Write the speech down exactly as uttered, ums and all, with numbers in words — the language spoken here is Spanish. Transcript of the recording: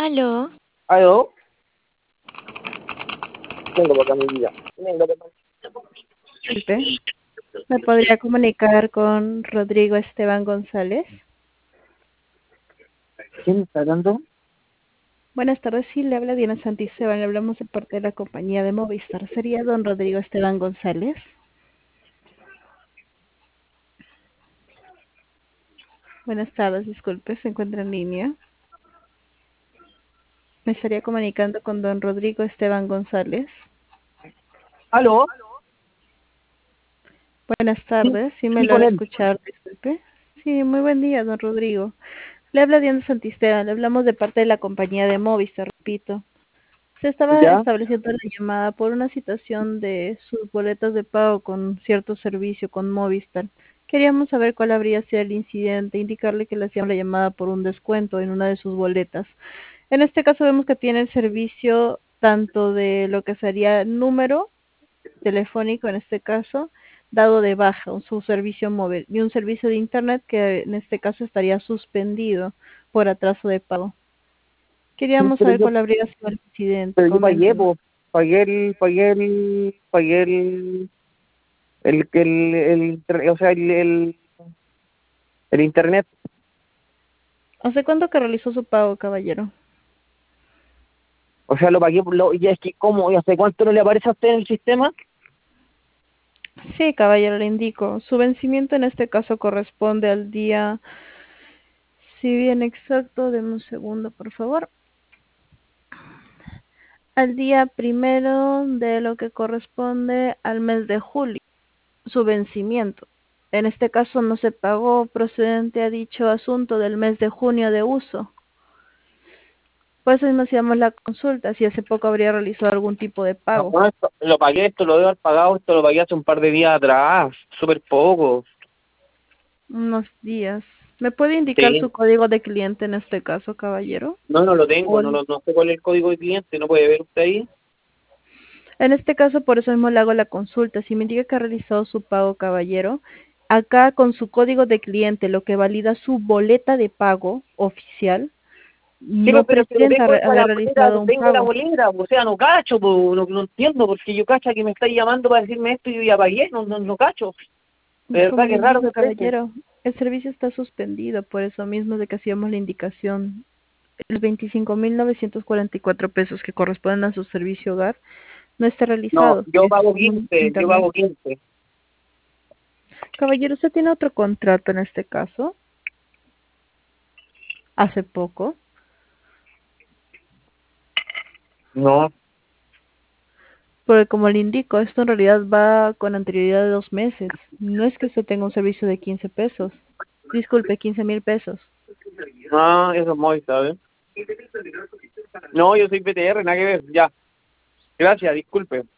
Aló, ¿Aló? Vengo para acá, mi vida. Vengo para acá. Disculpe, ¿me podría comunicar con Rodrigo Esteban González? ¿Quién está hablando? Buenas tardes, sí, le habla Diana Santisteban, le hablamos de parte de la compañía de Movistar. ¿Sería don Rodrigo Esteban González? Buenas tardes, disculpe, se encuentra en línea. Me estaría comunicando con don Rodrigo Esteban González. ¿Aló? Buenas Sí, tardes, sí me sí, con logra él. escuchar, disculpe. Sí, muy buen día, don Rodrigo. Le habla Diana Santisteban, le hablamos de parte de la compañía de Movistar, repito. Se estaba ¿Ya? estableciendo la llamada por una situación de sus boletas de pago con cierto servicio con Movistar. Queríamos saber cuál habría sido el incidente, indicarle que le hacíamos la llamada por un descuento en una de sus boletas. En este caso vemos que tiene el servicio tanto de lo que sería número telefónico, en este caso, dado de baja, un- su servicio móvil, y un servicio de internet que en este caso estaría suspendido por atraso de pago. Sí, Queríamos pero saber yo, cuál habría sido el incidente, pero yo pagué, coméntenos. po. Pagué el, pagué el, pagué el, el, el, el, inter- o sea, el, el, el internet. ¿Hace cuánto que realizó su pago, caballero? O sea, lo pagué, por lo, y es que, ¿cómo? ¿Y hace cuánto no le aparece a usted en el sistema? Sí, caballero, le indico. Su vencimiento en este caso corresponde al día, si bien exacto, deme un segundo, por favor. Al día primero de lo que corresponde al mes de julio, su vencimiento. En este caso no se pagó procedente a dicho asunto del mes de junio de uso. Por eso nos hacíamos la consulta, si hace poco habría realizado algún tipo de No, pago. no, esto, lo pagué, esto lo debo haber pagado, esto lo pagué hace un par de días atrás, súper poco. Unos días. ¿Me puede indicar Sí. su código de cliente en este caso, caballero? No, no lo tengo, O no, el- lo, no sé cuál es el código de cliente, ¿no puede ver usted ahí? En este caso, por eso mismo le hago la consulta. Si me indica que ha realizado su pago, caballero, acá con su código de cliente, lo que valida su boleta de pago oficial, Sí, pues, no pero si no presenta tengo re- esa la haber bolera, realizado no un tengo la pago. bolera, o sea, no cacho, pues, no, no entiendo, porque yo cacho que me estáis llamando para decirme esto y yo ya pagué, no, no, no cacho. De Como verdad que le es raro que indico, exprese. caballero, el servicio está suspendido, por eso mismo de que hacíamos la indicación. Los veinticinco mil novecientos cuarenta y cuatro pesos que corresponden a su servicio hogar no está No, realizado, yo que es pago un quince, yo internet. pago quince. Caballero, ¿usted tiene otro contrato en este caso? Hace poco. No, Porque como le indico, esto en realidad va con anterioridad de dos meses. No es que usted tenga un servicio de quince pesos. Disculpe, quince mil pesos. no, eso es muy, ¿sabes? No, yo soy P T R, nada que ver, ya. Gracias, disculpe.